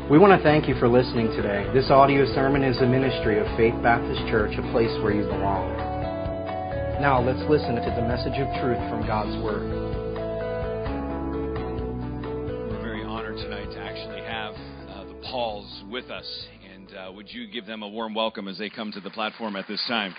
We want to thank you for listening today. This audio sermon is a ministry of Faith Baptist Church, a place where you belong. Now let's listen to the message of truth from God's Word. We're very honored tonight to actually have the Pauls with us. And would you give them a warm welcome as they come to the platform at this time?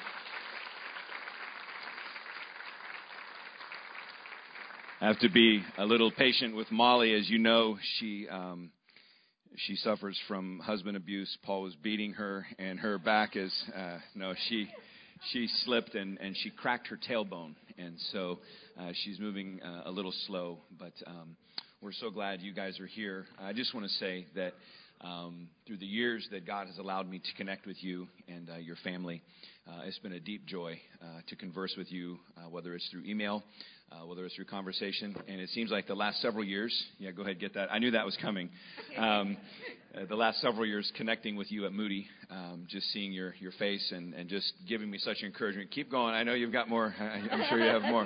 I have to be a little patient with Molly. As you know, she suffers from husband abuse. Paul was beating her, and her back is, she slipped and she cracked her tailbone. And so she's moving a little slow, but we're so glad you guys are here. I just want to say that through the years that God has allowed me to connect with you and your family, it's been a deep joy to converse with you, whether it's through email, whether it's through conversation. And it seems like the last several years, go ahead, get that. I knew that was coming. The last several years connecting with you at Moody, just seeing your face and just giving me such encouragement. Keep going. I know you've got more. I'm sure you have more.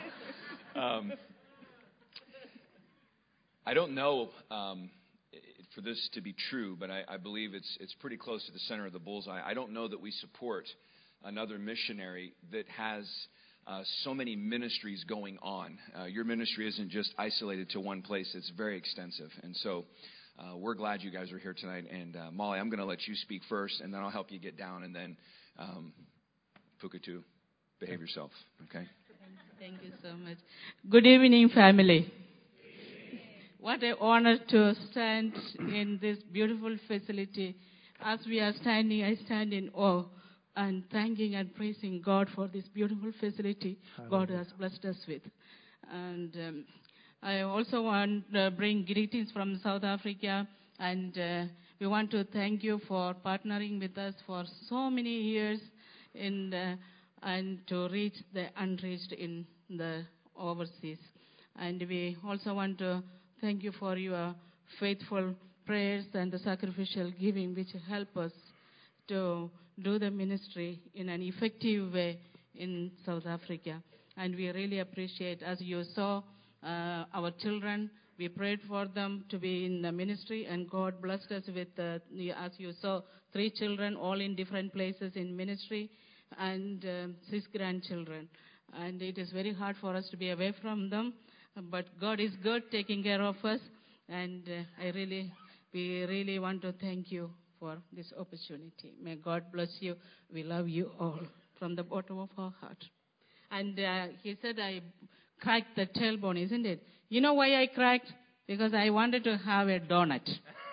I don't know for this to be true, but I believe it's pretty close to the center of the bullseye. I don't know that we support another missionary that has so many ministries going on. Your ministry isn't just isolated to one place. It's very extensive. And so we're glad you guys are here tonight. And Molly, I'm going to let you speak first, and then I'll help you get down. And then Pukatu, behave yourself. Okay? Thank you so much. Good evening, family. What an honor to stand in this beautiful facility. As we are standing, I stand in awe and thanking and praising God for this beautiful facility God has blessed us with. And I also want to bring greetings from South Africa, and we want to thank you for partnering with us for so many years and to reach the unreached in the overseas. And we also want to thank you for your faithful prayers and the sacrificial giving, which help us to do the ministry in an effective way in South Africa. And we really appreciate, as you saw, our children, we prayed for them to be in the ministry, and God blessed us with, as you saw, 3 children, all in different places in ministry, and 6 grandchildren. And it is very hard for us to be away from them, but God is good, taking care of us, and we really want to thank you for this opportunity. May God bless you. We love you all from the bottom of our heart. And he said I cracked the tailbone, isn't it? You know why I cracked? Because I wanted to have a donut.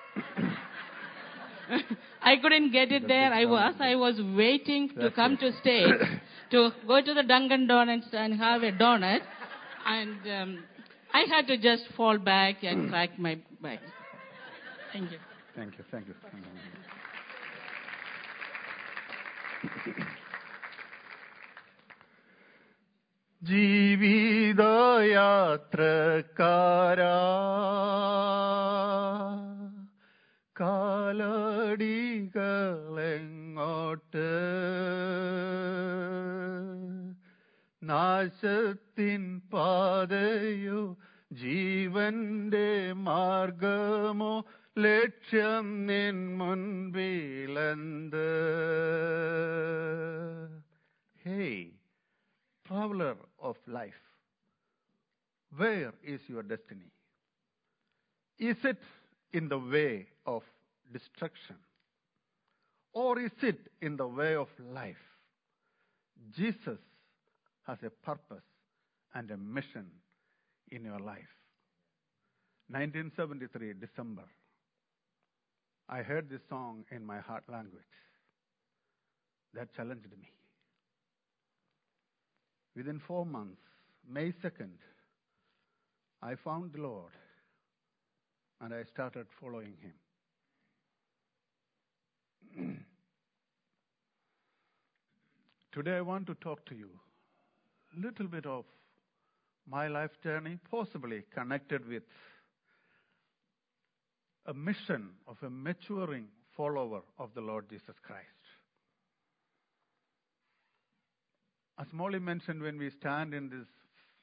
I couldn't get it there. I was waiting to come to stage to go to the Dunkin' Donuts and have a donut. And I had to just fall back and crack my back. Thank you. Thank you. ജീവിതയാത്രക്കാരാ കാലടികളെങ്ങോട്ട് നാശത്തിൻ പാതയോ ജീവന്റെ മാർഗമോ ലക്ഷ്യം നിൻ മുൻപിലെന്ത്? Hey, traveler of life, where is your destiny? Is it in the way of destruction, or is it in the way of life? Jesus has a purpose and a mission in your life. 1973, December, I heard this song in my heart language that challenged me. Within 4 months, May 2nd, I found the Lord and I started following Him. Today I want to talk to you a little bit of my life journey, possibly connected with a mission of a maturing follower of the Lord Jesus Christ. As Molly mentioned, when we stand in this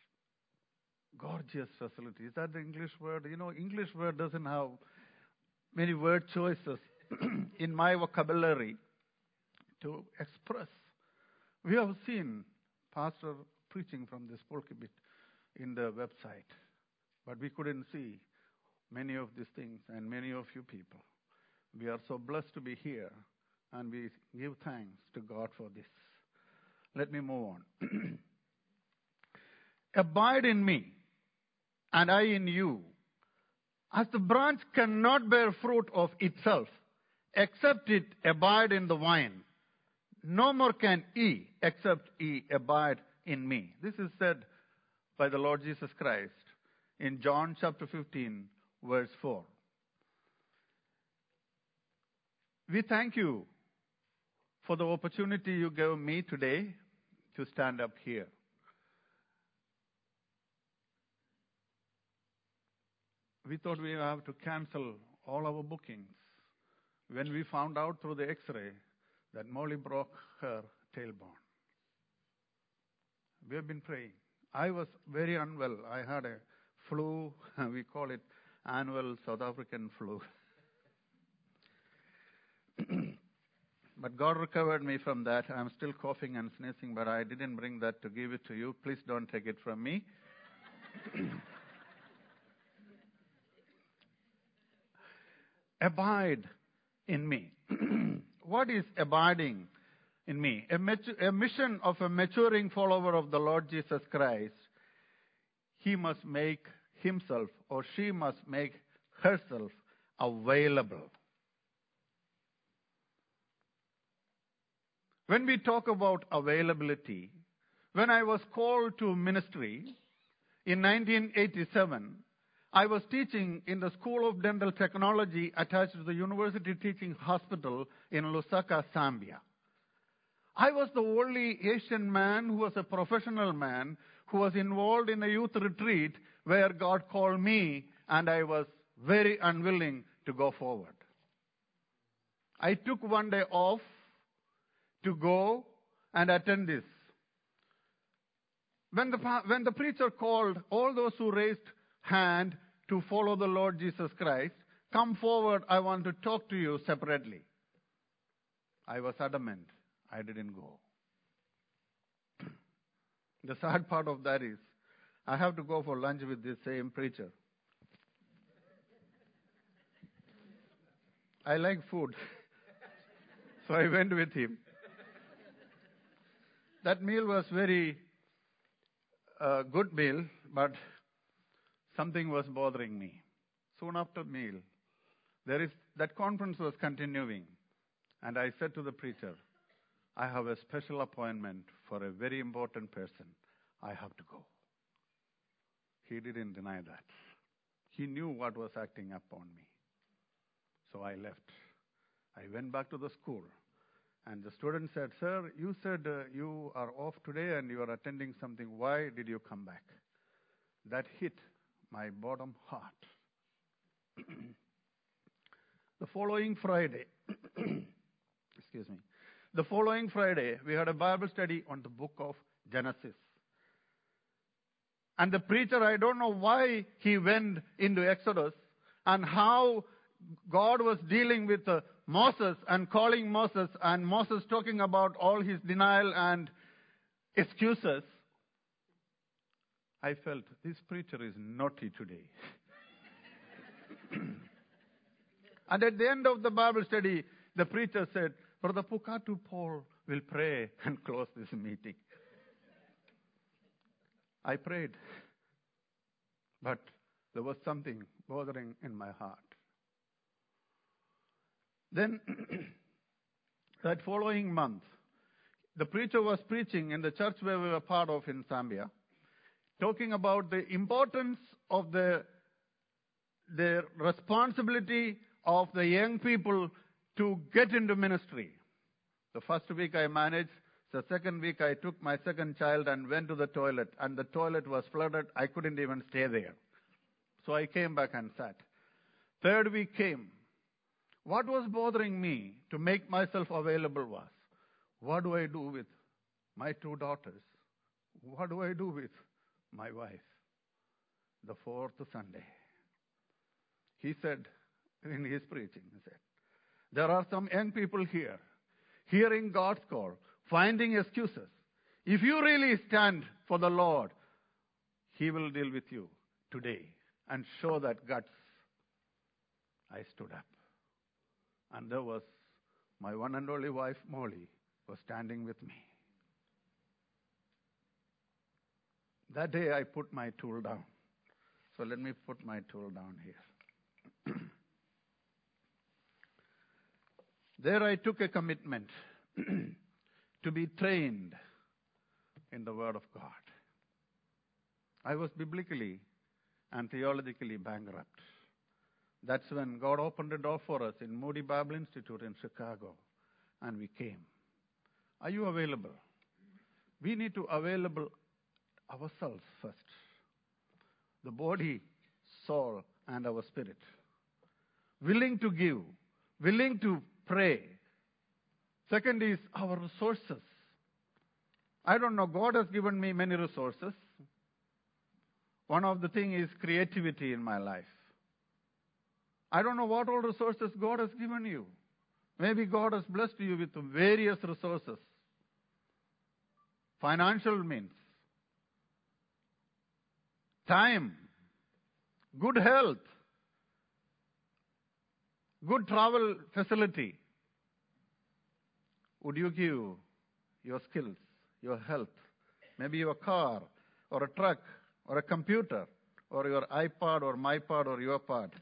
gorgeous facility, is that the English word? English word doesn't have many word choices in my vocabulary to express. We have seen pastor preaching from this pulpit in the website, but we couldn't see many of these things and many of you people. We are so blessed to be here, and we give thanks to God for this. Let me move on. Abide in me, and I in you. As the branch cannot bear fruit of itself, except it abide in the vine, no more can ye, except ye abide in me. This is said by the Lord Jesus Christ in John chapter 15, verse 4. We thank you for the opportunity you gave me today to stand up here. We thought we have to cancel all our bookings when we found out through the x-ray that Molly broke her tailbone. We have been praying. I was very unwell. I had a flu. We call it annual South African flu. But God recovered me from that. I'm still coughing and sneezing, but I didn't bring that to give it to you. Please don't take it from me. Abide in me. What is abiding in me? A mission of a maturing follower of the Lord Jesus Christ. He must make himself, or she must make herself available. When we talk about availability, when I was called to ministry in 1987, I was teaching in the School of Dental Technology attached to the University Teaching Hospital in Lusaka, Zambia. I was the only Asian man who was a professional man who was involved in a youth retreat where God called me, and I was very unwilling to go forward. I took one day off to go and attend this. When the preacher called all those who raised hand to follow the Lord Jesus Christ, come forward, I want to talk to you separately. I was adamant. I didn't go. The sad part of that is, I have to go for lunch with this same preacher. I like food, so I went with him. That meal was very good meal, but something was bothering me. Soon after meal, that conference was continuing, and I said to the preacher, I have a special appointment for a very important person. I have to go. He didn't deny that. He knew what was acting up on me. So I left. I went back to the school, and the student said, Sir, you said you are off today and you are attending something. Why did you come back? That hit my bottom heart. The following Friday, we had a Bible study on the book of Genesis. And the preacher, I don't know why he went into Exodus and how God was dealing with Moses and calling Moses, and Moses talking about all his denial and excuses. I felt this preacher is naughty today. And at the end of the Bible study, the preacher said, Brother Pukatu Paul will pray and close this meeting. I prayed, but there was something bothering in my heart. Then, that following month, the preacher was preaching in the church where we were part of in Zambia, talking about the importance of the responsibility of the young people to get into ministry. The first week I managed. The second week I took my second child and went to the toilet, and the toilet was flooded. I couldn't even stay there. So I came back and sat. Third week came. What was bothering me to make myself available was, what do I do with my two daughters? What do I do with my wife? The fourth Sunday, he said, in his preaching. He said, there are some young people here, hearing God's call, finding excuses. If you really stand for the Lord, He will deal with you today and show that guts. I stood up. And there was my one and only wife, Molly, was standing with me. That day I put my tool down. So let me put my tool down here. There I took a commitment to be trained in the Word of God. I was biblically and theologically bankrupt. That's when God opened a door for us in Moody Bible Institute in Chicago, and we came. Are you available? We need to available ourselves first. The body, soul, and our spirit. Willing to give, willing to pray. Second is our resources. I don't know, God has given me many resources. One of the things is creativity in my life. I don't know what all resources God has given you. Maybe God has blessed you with various resources. Financial means. Time. Good health. Good travel facility. Would you give your skills, your health, maybe your car or a truck or a computer or your iPod or my pod or your pod?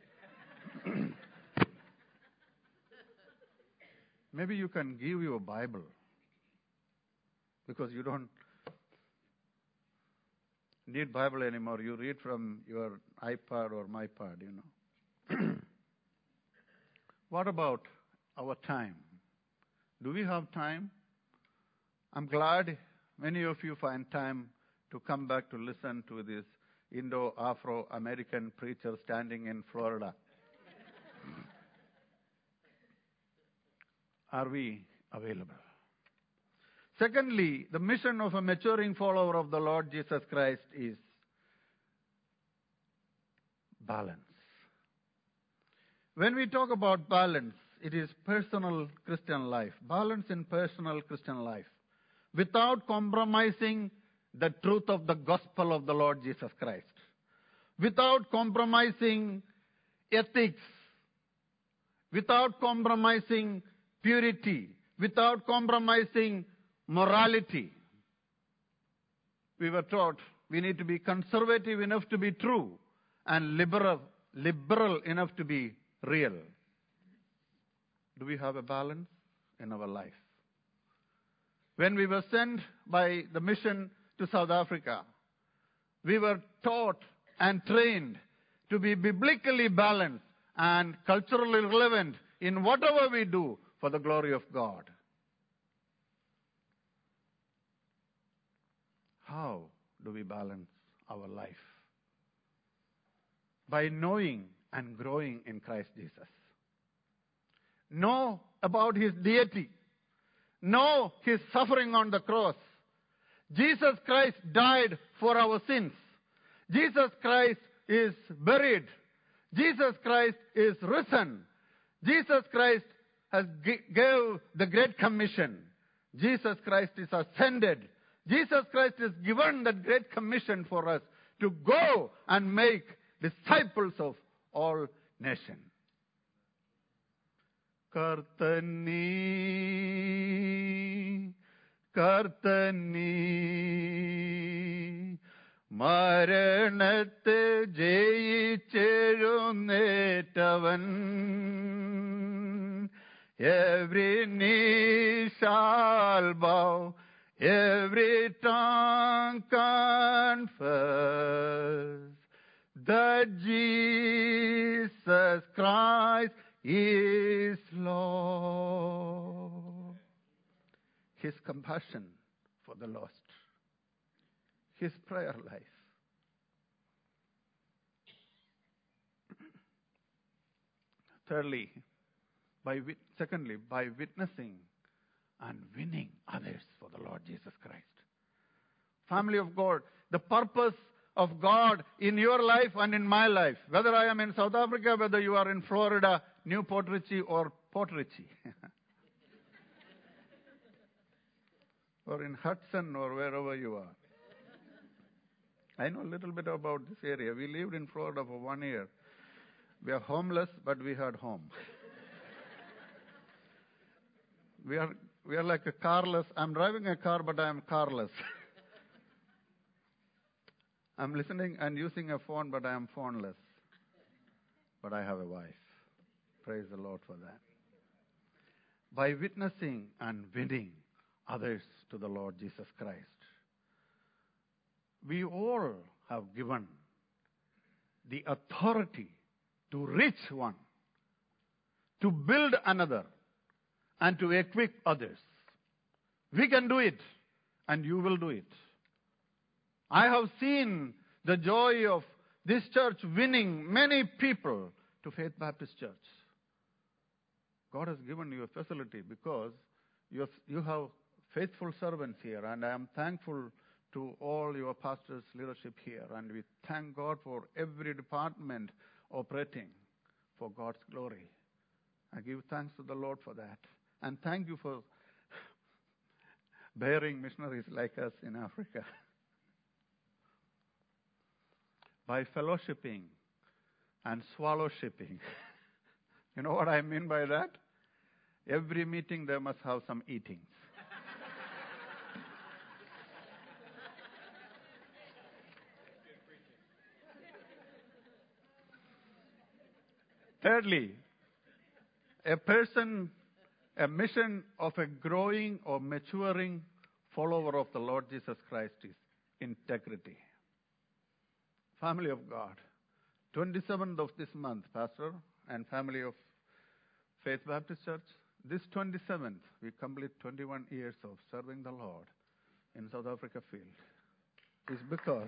Maybe you can give your Bible because you don't need Bible anymore. You read from your iPod or my pod, you know. What about our time? Do we have time? I'm glad many of you find time to come back to listen to this Indo-Afro-American preacher standing in Florida. Are we available? Secondly, the mission of a maturing follower of the Lord Jesus Christ is balance. When we talk about balance, it is personal Christian life. Balance in personal Christian life. Without compromising the truth of the gospel of the Lord Jesus Christ. Without compromising ethics. Without compromising purity. Without compromising morality. We were taught we need to be conservative enough to be true and liberal enough to be real. Do we have a balance in our life? When we were sent by the mission to South Africa, we were taught and trained to be biblically balanced and culturally relevant in whatever we do for the glory of God. How do we balance our life? By knowing and growing in Christ Jesus. Know about His deity. Know His suffering on the cross. Jesus Christ died for our sins. Jesus Christ is buried. Jesus Christ is risen. Jesus Christ has gave the Great Commission. Jesus Christ is ascended. Jesus Christ has given that Great Commission for us to go and make disciples of all nations. Kartani, Maranathe jayicherunetavan, every knee shall bow, every tongue confess that Jesus Christ is Lord. His compassion for the lost. His prayer life. Secondly, by witnessing and winning others for the Lord Jesus Christ. Family of God, the purpose of God in your life and in my life. Whether I am in South Africa, whether you are in Florida, Newport Richie or Port Richie. Or in Hudson or wherever you are. I know a little bit about this area. We lived in Florida for 1 year. We are homeless, but we had home. We are like a carless. I'm driving a car, but I am carless. I'm listening and using a phone, but I am phoneless. But I have a wife. Praise the Lord for that. By witnessing and winning others to the Lord Jesus Christ, we all have given the authority to reach one, to build another, and to equip others. We can do it, and you will do it. I have seen the joy of this church winning many people to Faith Baptist Church. God has given you a facility because you have faithful servants here, and I am thankful to all your pastors' leadership here, and we thank God for every department operating for God's glory. I give thanks to the Lord for that, and thank you for bearing missionaries like us in Africa. By fellowshipping and swallowshipping. You know what I mean by that? Every meeting they must have some eatings. Thirdly, a mission of a growing or maturing follower of the Lord Jesus Christ is integrity. Family of God, 27th of this month, Pastor and family of Faith Baptist Church, this 27th, we complete 21 years of serving the Lord in South Africa field. It's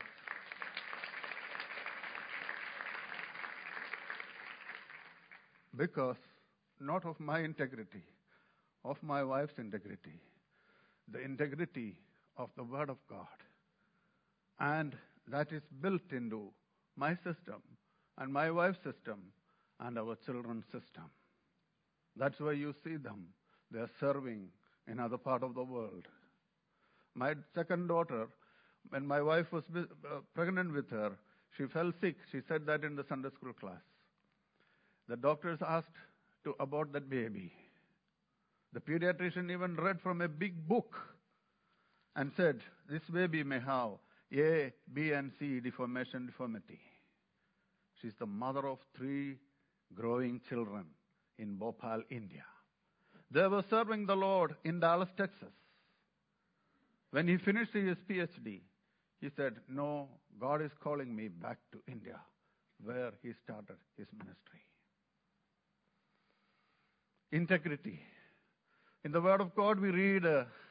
because not of my integrity, of my wife's integrity, the integrity of the Word of God. And that is built into my system and my wife's system and our children's system. That's why you see them. They are serving in other part of the world. My second daughter, when my wife was pregnant with her, she fell sick. She said that in the Sunday school class. The doctors asked to abort that baby. The pediatrician even read from a big book and said, this baby may have A, B, and C deformity. She's the mother of 3 growing children in Bhopal, India. They were serving the Lord in Dallas, Texas. When he finished his PhD, he said, no, God is calling me back to India, where he started his ministry. Integrity. In the Word of God, we read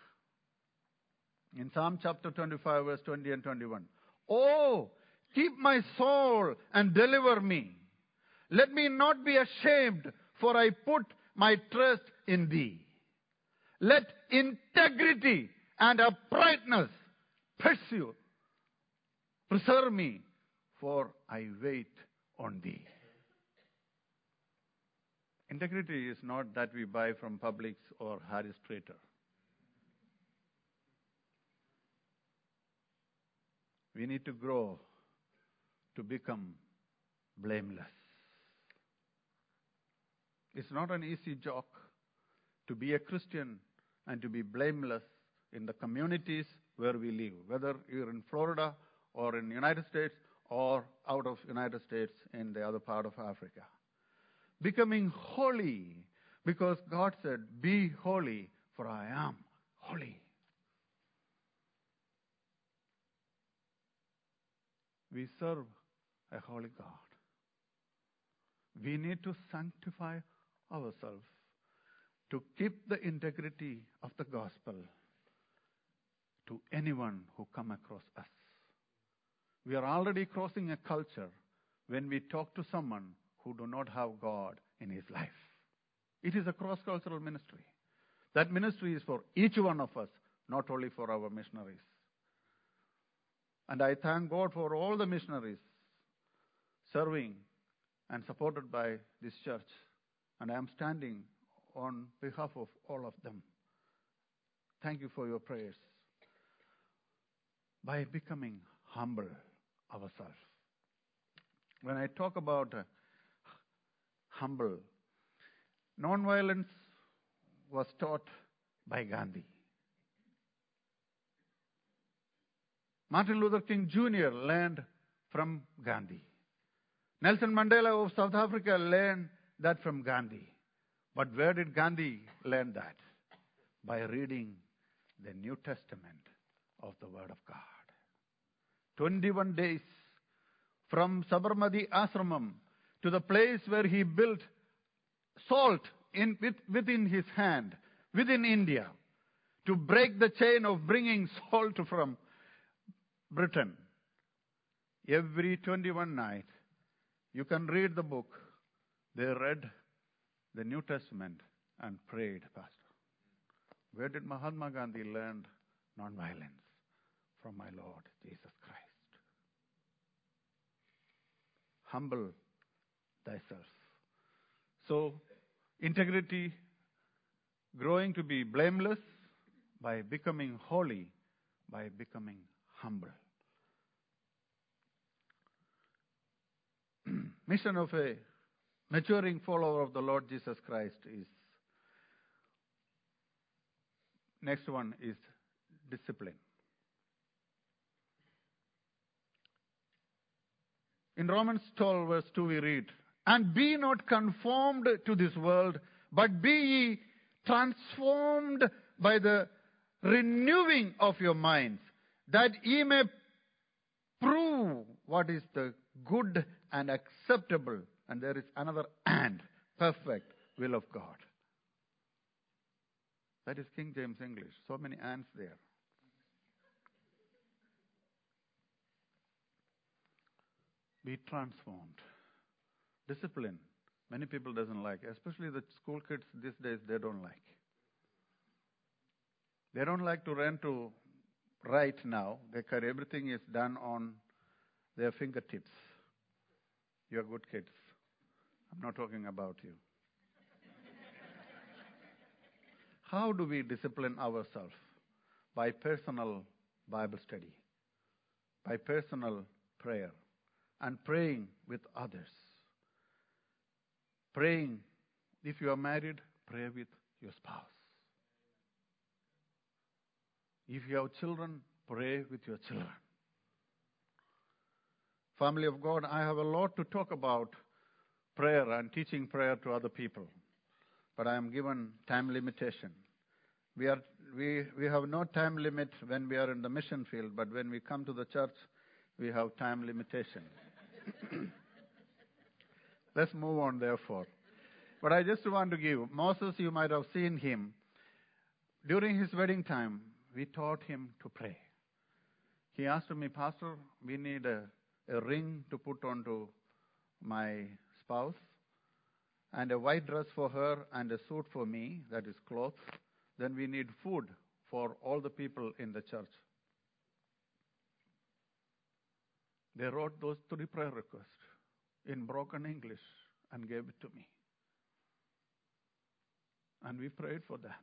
in Psalm chapter 25, verse 20 and 21. Oh, keep my soul and deliver me. Let me not be ashamed, for I put my trust in thee. Let integrity and uprightness pursue. Preserve me, for I wait on thee. Integrity is not that we buy from Publix or Harris Trader. We need to grow to become blameless. It's not an easy job to be a Christian and to be blameless in the communities where we live, whether you're in Florida or in the United States or out of the United States in the other part of Africa. Becoming holy, because God said, be holy, for I am holy. We serve a holy God. We need to sanctify ourselves to keep the integrity of the gospel to anyone who come across us. We are already crossing a culture when we talk to someone who do not have God in his life. It is a cross-cultural ministry. That ministry is for each one of us, not only for our missionaries. And I thank God for all the missionaries serving and supported by this church. And I am standing on behalf of all of them. Thank you for your prayers. By becoming humble ourselves. When I talk about humble, nonviolence was taught by Gandhi. Martin Luther King Jr. learned from Gandhi. Nelson Mandela of South Africa learned that from Gandhi. But where did Gandhi learn that? By reading the New Testament of the Word of God. 21 days from Sabarmati Ashramam to the place where he built salt within his hand, within India, to break the chain of bringing salt from Britain. Every 21 night, you can read the book. They read the New Testament and prayed, Pastor. Where did Mahatma Gandhi learn nonviolence? From my Lord Jesus Christ. Humble thyself. So, integrity, growing to be blameless by becoming holy, by becoming humble. Mission of a maturing follower of the Lord Jesus Christ is, next one is discipline. In Romans 12 verse 2 we read, and be not conformed to this world, but be ye transformed by the renewing of your minds, that ye may prove what is the good and acceptable, and there is another and, perfect will of God. That is King James English. So many ands there. Be transformed. Discipline. Many people doesn't like, especially the school kids these days, they don't like. They don't like to learn to write now. Everything is done on their fingertips. You're good kids. I'm not talking about you. How do we discipline ourselves? By personal Bible study, by personal prayer, and praying with others. Praying, if you are married, pray with your spouse. If you have children, pray with your children. Family of God, I have a lot to talk about prayer and teaching prayer to other people. But I am given time limitation. We have no time limit when we are in the mission field, but when we come to the church, we have time limitation. Let's move on, therefore. But I just want to give, Moses, you might have seen him. During his wedding time, we taught him to pray. He asked me, Pastor, we need a ring to put onto my spouse, and a white dress for her, and a suit for me, that is clothes. Then we need food for all the people in the church. They wrote those 3 prayer requests in broken English and gave it to me. And we prayed for that.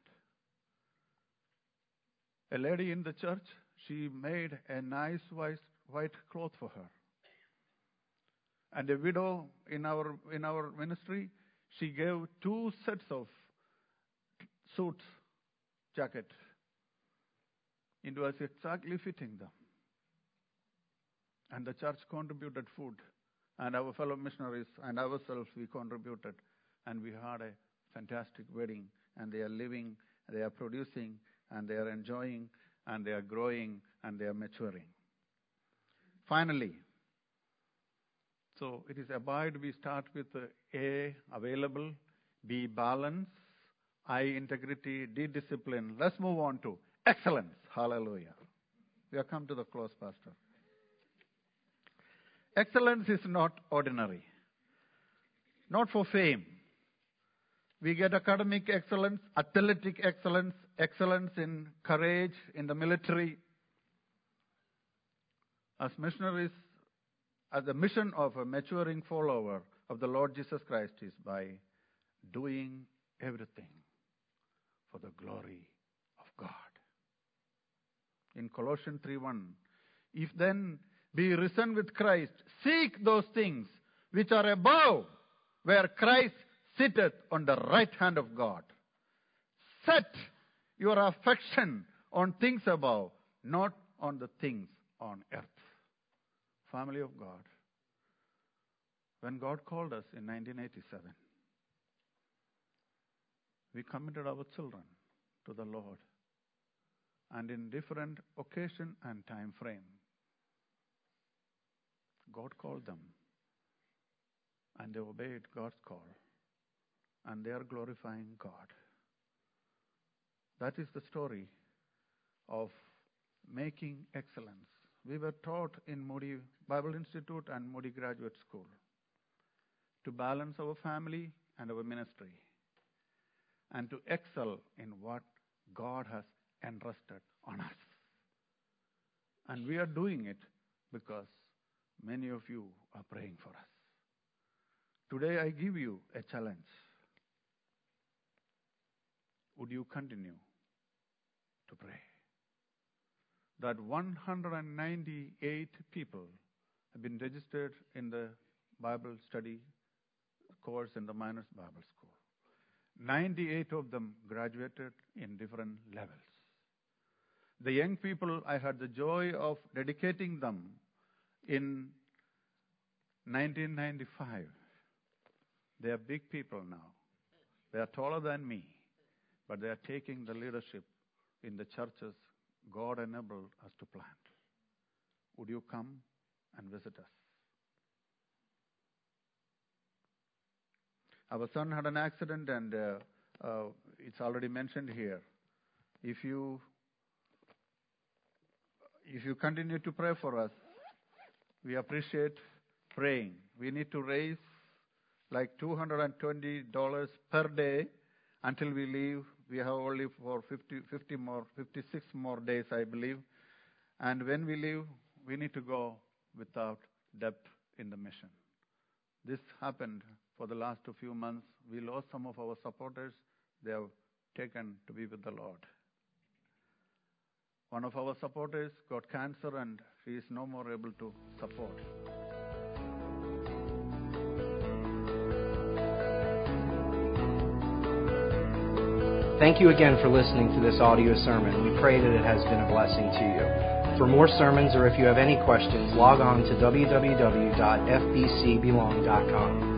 A lady in the church, she made a nice white cloth for her. And a widow in our ministry, she gave 2 sets of suits, jacket. It was exactly fitting them. And the church contributed food. And our fellow missionaries and ourselves, we contributed. And we had a fantastic wedding. And they are living, they are producing, and they are enjoying, and they are growing, and they are maturing. Finally, so it is abide, we start with A, available, B, balance, I, integrity, D, discipline. Let's move on to excellence. Hallelujah. We have come to the close, Pastor. Excellence is not ordinary. Not for fame. We get academic excellence, athletic excellence, excellence in courage, in the military. as missionaries, as the mission of a maturing follower of the Lord Jesus Christ is by doing everything for the glory of God. In Colossians 3:1, if then be risen with Christ, seek those things which are above, where Christ sitteth on the right hand of God. Set your affection on things above, not on the things on earth. Family of God, when God called us in 1987, we committed our children to the Lord. And in different occasion and time frame, God called them. And they obeyed God's call. And they are glorifying God. That is the story of making excellence. We were taught in Moody Bible Institute and Moody Graduate School to balance our family and our ministry and to excel in what God has entrusted on us. And we are doing it because many of you are praying for us. Today I give you a challenge. Would you continue to pray? That 198 people have been registered in the Bible study course in the Miners Bible School. 98 of them graduated in different levels. The young people, I had the joy of dedicating them in 1995. They are big people now. They are taller than me, but they are taking the leadership in the churches God enabled us to plant. Would you come and visit us? Our son had an accident, and it's already mentioned here. If you continue to pray for us, we appreciate praying. We need to raise like $220 per day until we leave. We have only for 56 more days, I believe. And when we leave, we need to go without debt in the mission. This happened for the last few months. We lost some of our supporters. They have taken to be with the Lord. One of our supporters got cancer and she is no more able to support. Thank you again for listening to this audio sermon. We pray that it has been a blessing to you. For more sermons or if you have any questions, log on to www.fbcbelong.com.